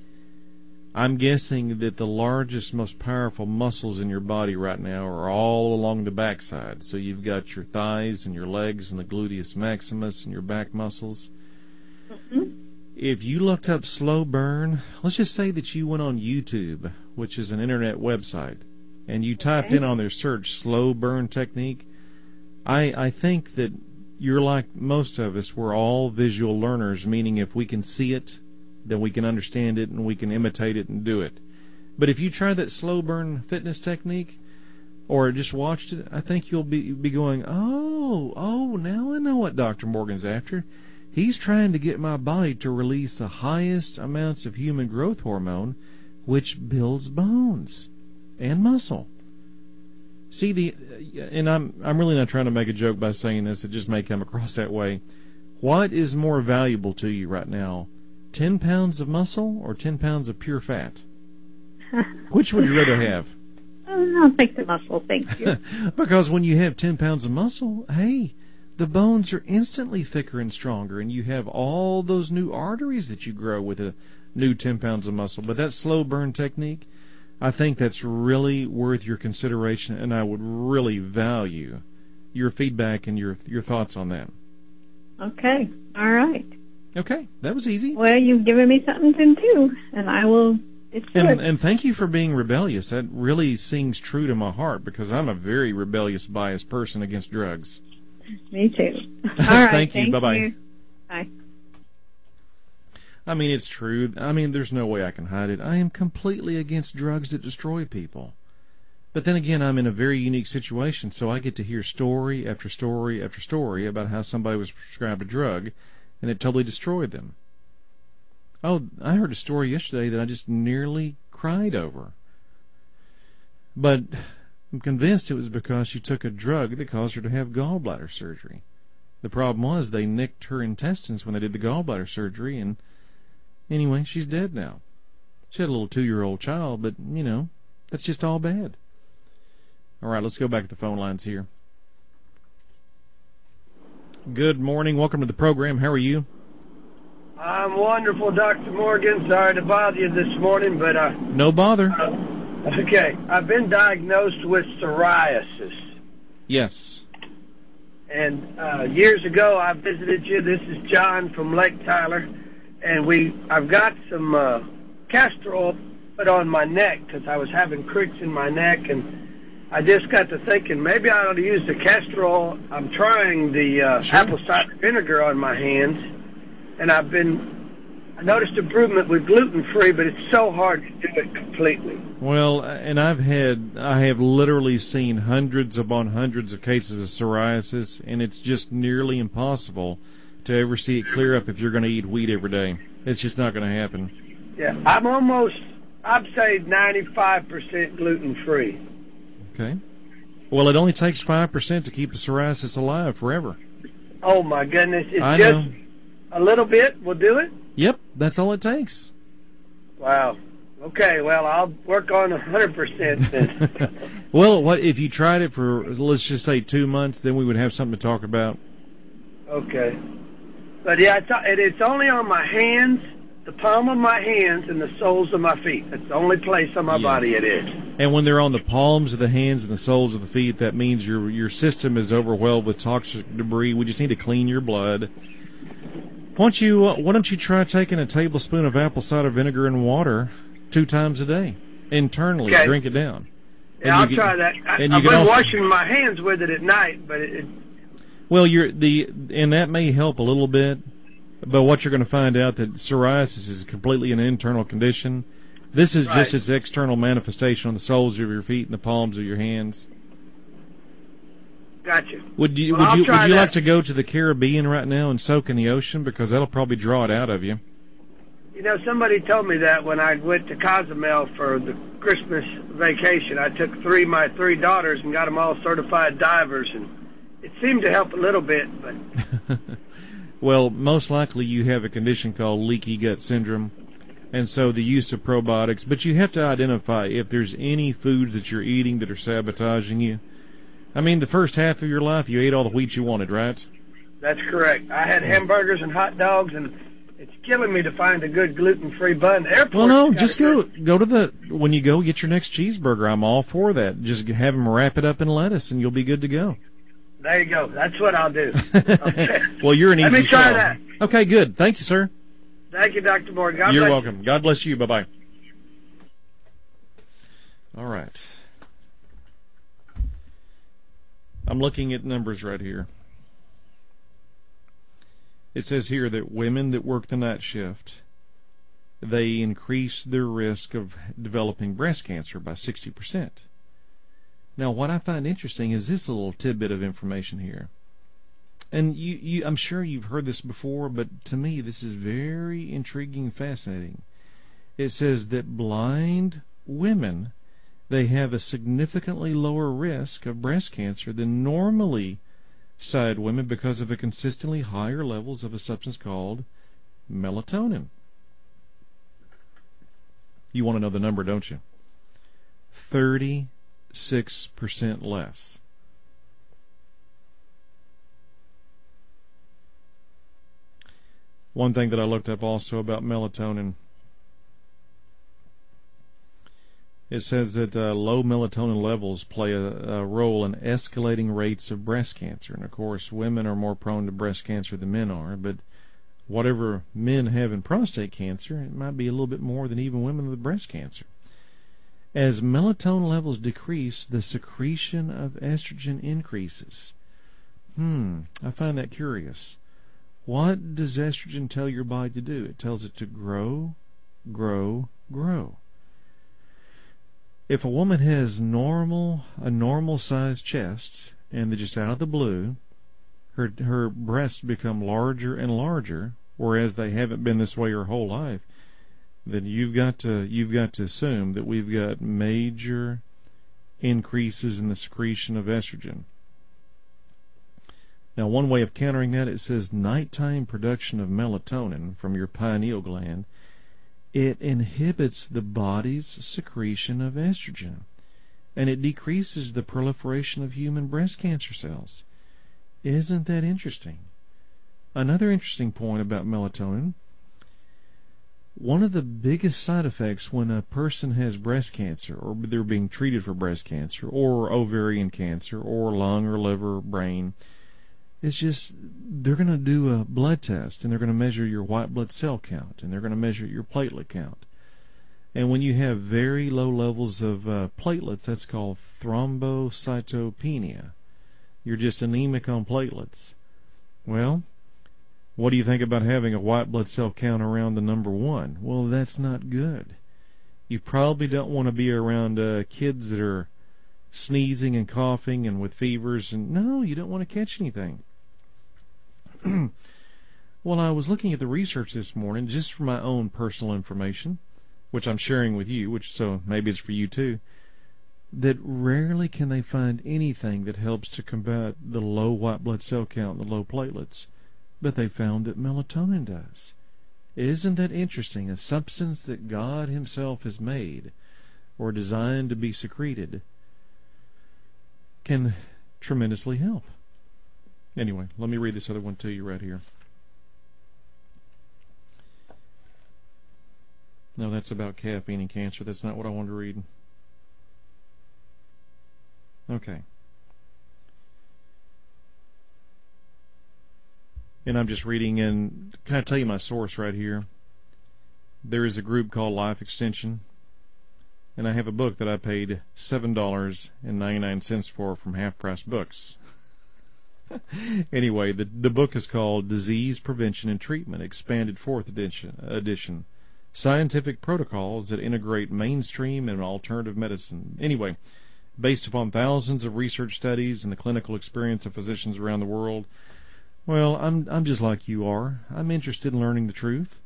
I'm guessing that the largest, most powerful muscles in your body right now are all along the backside. So you've got your thighs and your legs and the gluteus maximus and your back muscles. Mm-hmm. If you looked up slow burn, let's just say that you went on YouTube, which is an internet website, and you typed in on their search slow burn technique, I think that you're like most of us. We're all visual learners, meaning if we can see it, then we can understand it and we can imitate it and do it. But if you try that slow burn fitness technique or just watched it, I think you'll be going, oh, now I know what Dr. Morgan's after. He's trying to get my body to release the highest amounts of human growth hormone, which builds bones and muscle. See, and I'm really not trying to make a joke by saying this. It just may come across that way. What is more valuable to you right now, 10 pounds of muscle or 10 pounds of pure fat? Which would you rather have? I'll take the muscle, thank you. Because when you have 10 pounds of muscle, hey, the bones are instantly thicker and stronger, and you have all those new arteries that you grow with a new 10 pounds of muscle. But that slow burn technique, I think that's really worth your consideration, and I would really value your feedback and your thoughts on that. Okay, all right. Okay, that was easy. Well, you've given me something to do, and I will. And thank you for being rebellious. That really sings true to my heart, because I'm a very rebellious, biased person against drugs. Me too. All right. Thank you. Bye-bye. Bye. I mean, it's true. I mean, there's no way I can hide it. I am completely against drugs that destroy people. But then again, I'm in a very unique situation, so I get to hear story after story after story about how somebody was prescribed a drug, and it totally destroyed them. Oh, I heard a story yesterday that I just nearly cried over. But I'm convinced it was because she took a drug that caused her to have gallbladder surgery. The problem was they nicked her intestines when they did the gallbladder surgery, and anyway, she's dead now. She had a little 2-year-old child, but, you know, that's just all bad. All right, let's go back to the phone lines here. Good morning. Welcome to the program. How are you? I'm wonderful, Dr. Morgan. Sorry to bother you this morning, but... no bother. Okay, I've been diagnosed with psoriasis. Yes. And years ago, I visited you. This is John from Lake Tyler. And I've got some castor oil put on my neck because I was having cricks in my neck. And I just got to thinking, maybe I ought to use the castor oil. I'm trying the apple cider vinegar on my hands. And I've been I noticed improvement with gluten-free, but it's so hard to do it completely. Well, and I have literally seen hundreds upon hundreds of cases of psoriasis, and it's just nearly impossible to ever see it clear up if you're going to eat wheat every day. It's just not going to happen. Yeah, I'd say 95% gluten-free. Okay. Well, it only takes 5% to keep the psoriasis alive forever. Oh, my goodness. It's I just know. A little bit will do it? Yep, that's all it takes. Wow. Okay, well, I'll work on 100% then. Well, what if you tried it for, let's just say, 2 months, then we would have something to talk about. Okay. But, yeah, it's only on my hands, the palm of my hands, and the soles of my feet. That's the only place on my body it is. And when they're on the palms of the hands and the soles of the feet, that means your system is overwhelmed with toxic debris. We just need to clean your blood. Why don't you try taking a tablespoon of apple cider vinegar and water 2 times a day internally? Okay. Drink it down. Yeah, I'll try that. I've been washing my hands with it at night, but well, and that may help a little bit. But what you're going to find out that psoriasis is completely an internal condition. This is just its external manifestation on the soles of your feet and the palms of your hands. Gotcha. Would you like to go to the Caribbean right now and soak in the ocean, because that'll probably draw it out of you? You know, somebody told me that when I went to Cozumel for the Christmas vacation. I took my 3 daughters and got them all certified divers, and it seemed to help a little bit, but. Well, most likely you have a condition called leaky gut syndrome, and so the use of probiotics. But you have to identify if there's any foods that you're eating that are sabotaging you. I mean, the first half of your life, you ate all the wheat you wanted, right? That's correct. I had hamburgers and hot dogs, and it's killing me to find a good gluten-free bun. Well, no, just go to when you go get your next cheeseburger, I'm all for that. Just have them wrap it up in lettuce, and you'll be good to go. There you go. That's what I'll do. Okay. Well, you're an easy Let me try sell. that. Okay, good. Thank you, sir. Thank you, Dr. Morgan. God You're bless welcome. You. God bless you. Bye-bye. All right. I'm looking at numbers right here. It says here that women that work the night shift, they increase their risk of developing breast cancer by 60%. Now, what I find interesting is this little tidbit of information here. And I'm sure you've heard this before, but to me this is very intriguing and fascinating. It says that blind women, they have a significantly lower risk of breast cancer than normally sighted women because of a consistently higher levels of a substance called melatonin. You want to know the number, don't you? 36% less. One thing that I looked up also about melatonin, it says that low melatonin levels play a role in escalating rates of breast cancer. And, of course, women are more prone to breast cancer than men are. But whatever men have in prostate cancer, it might be a little bit more than even women with breast cancer. As melatonin levels decrease, the secretion of estrogen increases. I find that curious. What does estrogen tell your body to do? It tells it to grow, grow, grow. If a woman has a normal-sized chest, and they're just out of the blue, her breasts become larger and larger, whereas they haven't been this way her whole life, then you've got to assume that we've got major increases in the secretion of estrogen. Now, one way of countering that, it says nighttime production of melatonin from your pineal gland, it inhibits the body's secretion of estrogen, and it decreases the proliferation of human breast cancer cells. Isn't that interesting? Another interesting point about melatonin, one of the biggest side effects when a person has breast cancer, or they're being treated for breast cancer, or ovarian cancer, or lung or liver, brain, it's just they're going to do a blood test, and they're going to measure your white blood cell count, and they're going to measure your platelet count. And when you have very low levels of platelets, that's called thrombocytopenia. You're just anemic on platelets. Well, What do you think about having a white blood cell count around the number 1? Well, that's not good. You probably don't want to be around kids that are sneezing and coughing and with fevers. And no, you don't want to catch anything. Well, I was looking at the research this morning just for my own personal information, which I'm sharing with you, so maybe it's for you too, that rarely can they find anything that helps to combat the low white blood cell count and the low platelets, but they found that melatonin does. Isn't that interesting? A substance that God himself has made or designed to be secreted can tremendously help. Anyway, let me read this other one to you right here. No, that's about caffeine and cancer. That's not what I wanted to read. Okay. And I'm just reading, and can I tell you my source right here? There is a group called Life Extension, and I have a book that I paid $7.99 for from Half Price Books. Anyway, the book is called Disease Prevention and Treatment, Expanded 4th edition. Scientific protocols that integrate mainstream and alternative medicine. Anyway, based upon thousands of research studies and the clinical experience of physicians around the world. Well, I'm just like you are. I'm interested in learning the truth.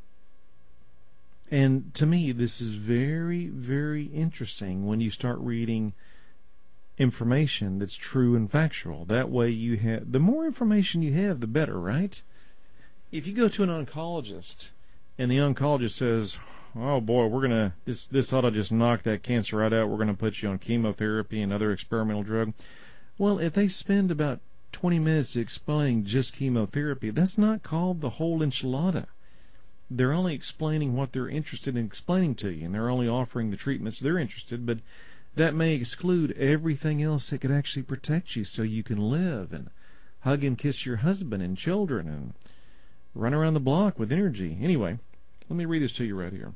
And to me, this is very, very interesting when you start reading information that's true and factual. That way you have, the more information you have, the better, right? If you go to an oncologist and the oncologist says, oh boy, this ought to just knock that cancer right out. We're going to put you on chemotherapy and other experimental drug. Well, if they spend about 20 minutes explaining just chemotherapy, that's not called the whole enchilada. They're only explaining what they're interested in explaining to you, and they're only offering the treatments they're interested, but that may exclude everything else that could actually protect you so you can live and hug and kiss your husband and children and run around the block with energy. Anyway, let me read this to you right here.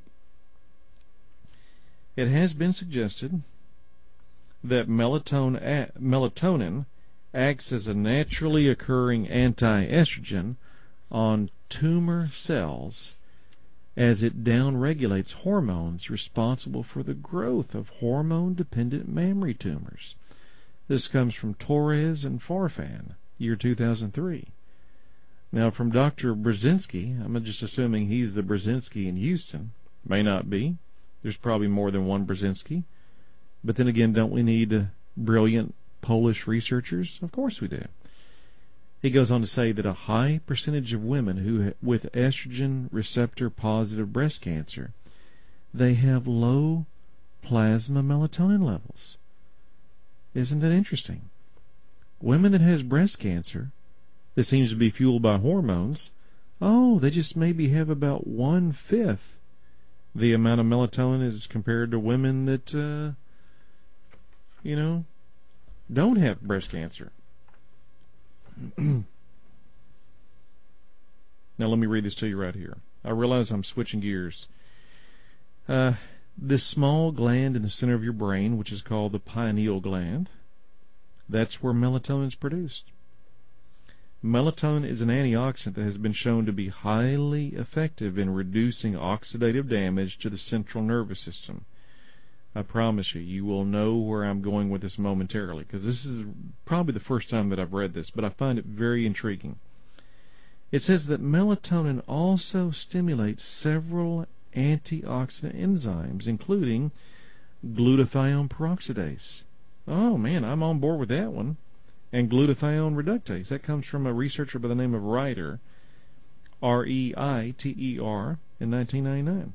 It has been suggested that melatonin acts as a naturally occurring anti-estrogen on tumor cells as it downregulates hormones responsible for the growth of hormone-dependent mammary tumors. This comes from Torres and Farfan, year 2003. Now, from Dr. Brzezinski, I'm just assuming he's the Brzezinski in Houston. May not be. There's probably more than one Brzezinski. But then again, don't we need brilliant Polish researchers? Of course we do. He goes on to say that a high percentage of women who with estrogen receptor positive breast cancer, they have low plasma melatonin levels. Isn't that interesting? Women that has breast cancer that seems to be fueled by hormones, they just maybe have about 1/5 the amount of melatonin as compared to women that, don't have breast cancer. Now let me read this to you right here. I realize I'm switching gears. This small gland in the center of your brain, which is called the pineal gland, that's where melatonin is produced. Melatonin is an antioxidant that has been shown to be highly effective in reducing oxidative damage to the central nervous system. I promise you will know where I'm going with this momentarily, because this is probably the first time that I've read this, but I find it very intriguing. It says that melatonin also stimulates several antioxidant enzymes, including glutathione peroxidase. Oh man, I'm on board with that one. And glutathione reductase. That comes from a researcher by the name of Reiter, R-E-I-T-E-R, in 1999.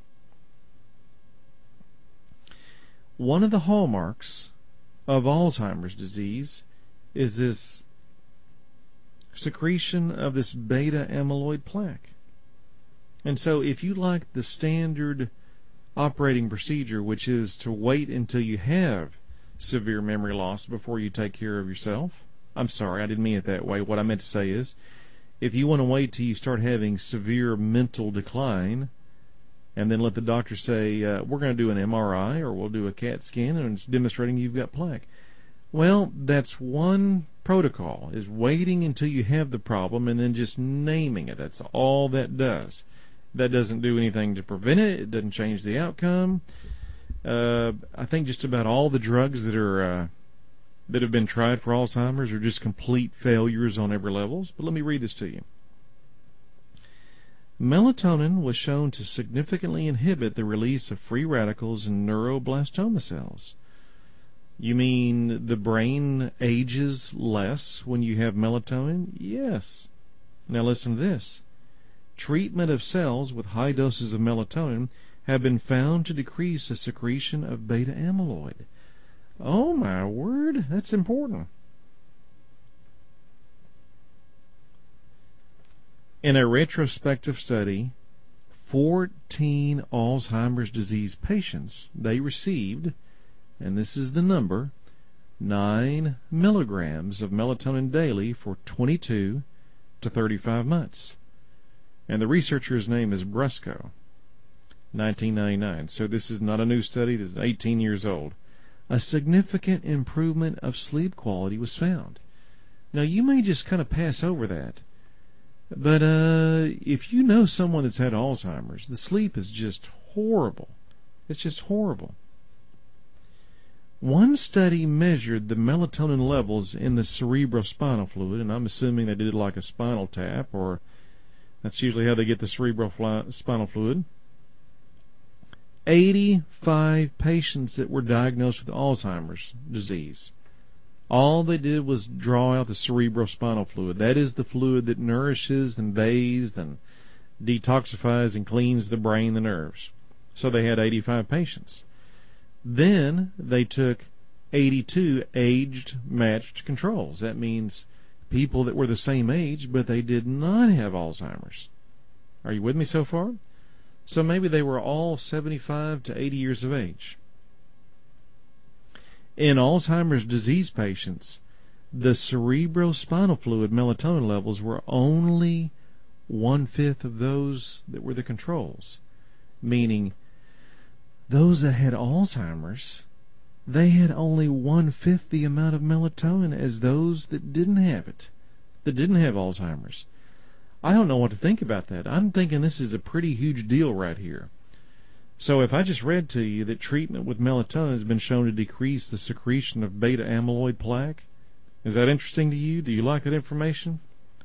One of the hallmarks of Alzheimer's disease is this secretion of this beta amyloid plaque. And so if you like the standard operating procedure, which is to wait until you have severe memory loss before you take care of yourself, I'm sorry, I didn't mean it that way. What I meant to say is, if you want to wait till you start having severe mental decline, and then let the doctor say, we're going to do an MRI or we'll do a CAT scan and it's demonstrating you've got plaque. Well, that's one protocol, is waiting until you have the problem and then just naming it. That's all that does. That doesn't do anything to prevent it. It doesn't change the outcome. I think just about all the drugs that have been tried for Alzheimer's are just complete failures on every level. But let me read this to you. Melatonin was shown to significantly inhibit the release of free radicals in neuroblastoma cells. You mean the brain ages less when you have melatonin? Yes. Now listen to this. Treatment of cells with high doses of melatonin have been found to decrease the secretion of beta amyloid. Oh my word, that's important. In a retrospective study, 14 Alzheimer's disease patients, they received, and this is the number, 9 milligrams of melatonin daily for 22 to 35 months. And the researcher's name is Brusco, 1999. So this is not a new study. This is 18 years old. A significant improvement of sleep quality was found. Now, you may just kind of pass over that. But if you know someone that's had Alzheimer's, the sleep is just horrible. It's just horrible. One study measured the melatonin levels in the cerebrospinal fluid, and I'm assuming they did like a spinal tap, or that's usually how they get the cerebrospinal fluid. 85 patients that were diagnosed with Alzheimer's disease. All they did was draw out the cerebrospinal fluid. That is the fluid that nourishes and bathes and detoxifies and cleans the brain, the nerves. So they had 85 patients. Then they took 82 aged matched controls. That means people that were the same age, but they did not have Alzheimer's. Are you with me so far? So maybe they were all 75 to 80 years of age. In Alzheimer's disease patients, the cerebrospinal fluid melatonin levels were only 1/5 of those that were the controls, meaning those that had Alzheimer's, they had only 1/5 the amount of melatonin as those that didn't have it, that didn't have Alzheimer's. I don't know what to think about that. I'm thinking this is a pretty huge deal right here. So if I just read to you that treatment with melatonin has been shown to decrease the secretion of beta amyloid plaque, is that interesting to you? Do you like that information?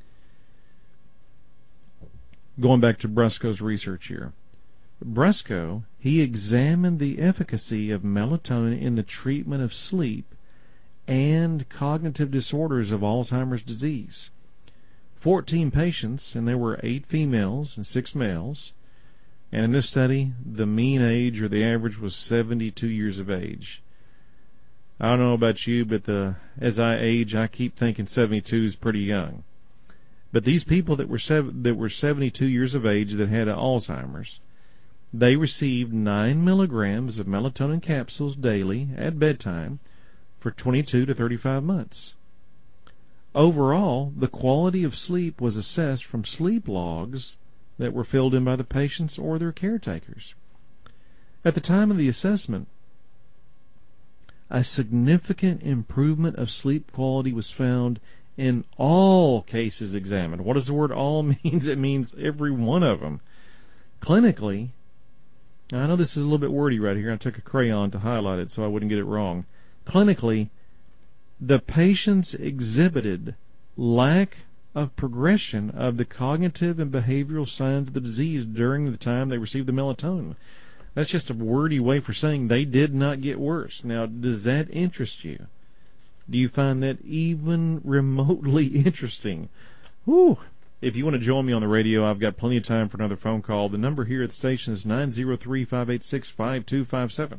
Going back to Brusco's research here. Brusco, he examined the efficacy of melatonin in the treatment of sleep and cognitive disorders of Alzheimer's disease. 14 patients, and there were 8 females and 6 males. And in this study, the mean age or the average was 72 years of age. I don't know about you, but as I age, I keep thinking 72 is pretty young. But these people that were 72 years of age that had Alzheimer's, they received 9 milligrams of melatonin capsules daily at bedtime for 22 to 35 months. Overall, the quality of sleep was assessed from sleep logs that were filled in by the patients or their caretakers. At the time of the assessment, a significant improvement of sleep quality was found in all cases examined. What does the word all means? It means every one of them. Clinically, I know this is a little bit wordy right here. I took a crayon to highlight it so I wouldn't get it wrong. Clinically, the patients exhibited lack of progression of the cognitive and behavioral signs of the disease during the time they received the melatonin. That's just a wordy way for saying they did not get worse. Now, does that interest you? Do you find that even remotely interesting? Whew. If you want to join me on the radio, I've got plenty of time for another phone call. The number here at the station is 903-586-5257.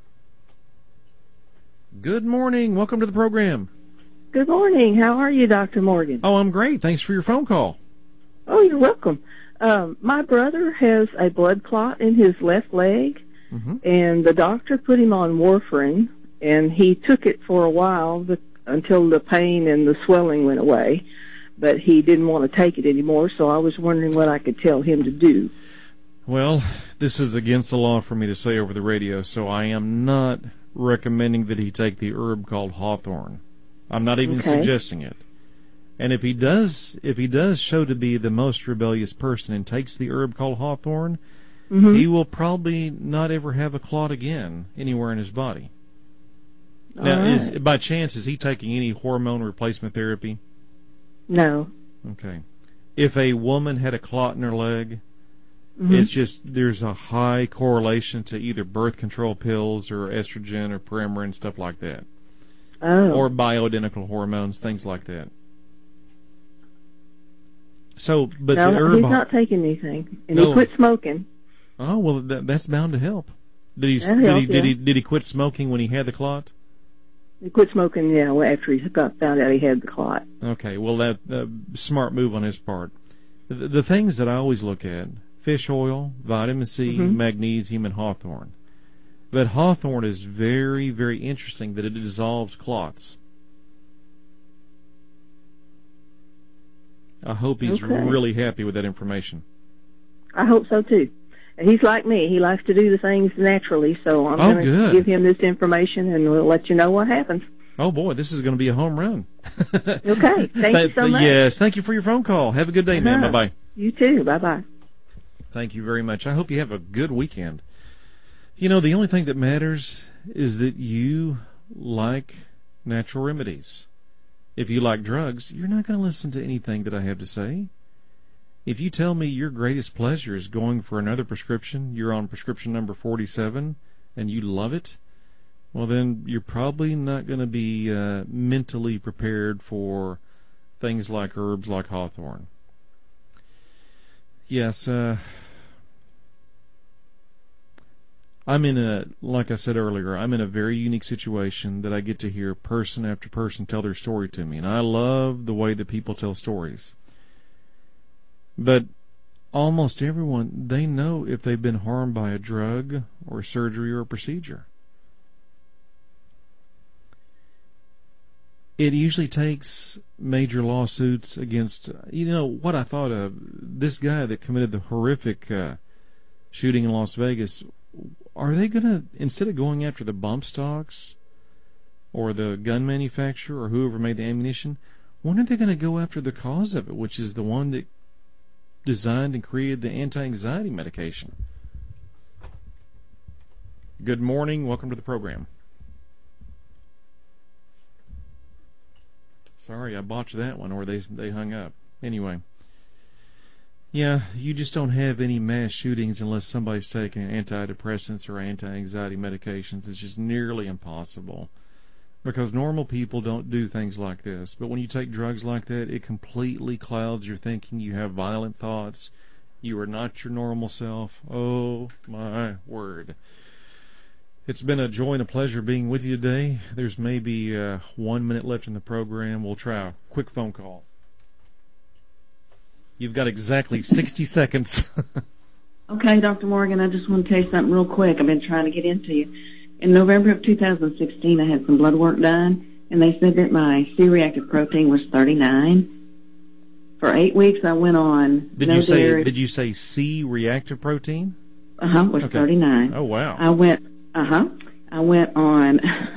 Good morning. Welcome to the program. Good morning. How are you, Dr. Morgan? Oh, I'm great. Thanks for your phone call. Oh, you're welcome. My brother has a blood clot in his left leg, and the doctor put him on warfarin, and he took it for a while until the pain and the swelling went away, but he didn't want to take it anymore, so I was wondering what I could tell him to do. Well, this is against the law for me to say over the radio, so I am not recommending that he take the herb called hawthorn. I'm not even suggesting it. And if he does show to be the most rebellious person and takes the herb called hawthorn, he will probably not ever have a clot again anywhere in his body. Now, by chance, is he taking any hormone replacement therapy? No. Okay. If a woman had a clot in her leg, it's just there's a high correlation to either birth control pills or estrogen or Premarin, stuff like that. Or bioidentical hormones, things like that. So, but no, the herb, he's not taking anything, and he quit smoking. Oh well, that's bound to help. Did he quit smoking when he had the clot? He quit smoking, yeah, after he found out he had the clot. Okay, well, that smart move on his part. The things that I always look at: fish oil, vitamin C, magnesium, and hawthorn. But hawthorn is very, very interesting that it dissolves clots. I hope he's really happy with that information. I hope so, too. And he's like me. He likes to do the things naturally, so I'm going to give him this information, and we'll let you know what happens. Oh, boy, this is going to be a home run. Okay. Thank you so much. Yes, thank you for your phone call. Have a good day, ma'am. Bye-bye. You too. Bye-bye. Thank you very much. I hope you have a good weekend. You know, the only thing that matters is that you like natural remedies. If you like drugs, you're not going to listen to anything that I have to say. If you tell me your greatest pleasure is going for another prescription, you're on prescription number 47, and you love it, well, then you're probably not going to be mentally prepared for things like herbs like hawthorn. Yes, like I said earlier, I'm in a very unique situation that I get to hear person after person tell their story to me, and I love the way that people tell stories. But almost everyone, they know if they've been harmed by a drug or surgery or a procedure. It usually takes major lawsuits against, what I thought of, this guy that committed the horrific shooting in Las Vegas. Are they going to, instead of going after the bump stocks or the gun manufacturer or whoever made the ammunition, when are they going to go after the cause of it, which is the one that designed and created the anti-anxiety medication? Good morning. Welcome to the program. Sorry, I botched that one, or they hung up. Anyway. Yeah, you just don't have any mass shootings unless somebody's taking antidepressants or anti-anxiety medications. It's just nearly impossible because normal people don't do things like this. But when you take drugs like that, it completely clouds your thinking. You have violent thoughts. You are not your normal self. Oh, my word. It's been a joy and a pleasure being with you today. There's maybe 1 minute left in the program. We'll try a quick phone call. You've got exactly 60 seconds. Okay, Dr. Morgan, I just want to tell you something real quick. I've been trying to get into you. In November of 2016, I had some blood work done, and they said that my C-reactive protein was 39. For 8 weeks, I went on dairy. Did you say C-reactive protein? Was 39. Oh, wow. I went on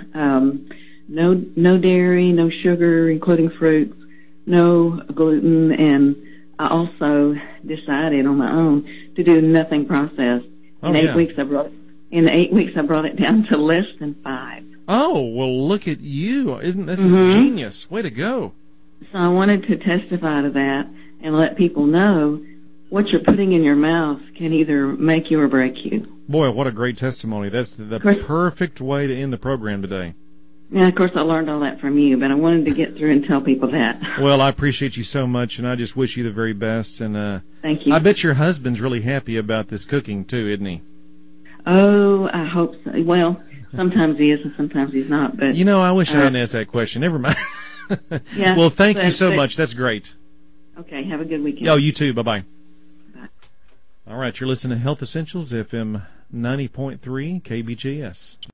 no dairy, no sugar, including fruits, no gluten, and I also decided on my own to do nothing processed. In 8 weeks, I brought it down to less than 5. Oh, well, look at you! Isn't this a genius? Way to go! So I wanted to testify to that and let people know what you're putting in your mouth can either make you or break you. Boy, what a great testimony! That's the perfect way to end the program today. Yeah, of course, I learned all that from you, but I wanted to get through and tell people that. Well, I appreciate you so much, and I just wish you the very best. And thank you. I bet your husband's really happy about this cooking, too, isn't he? Oh, I hope so. Well, sometimes he is and sometimes he's not. But I wish I hadn't asked that question. Never mind. Yeah. Well, thank you so much. That's great. Okay, have a good weekend. Oh, you too. Bye-bye. Bye. All right, you're listening to Health Essentials, FM 90.3 KBGS.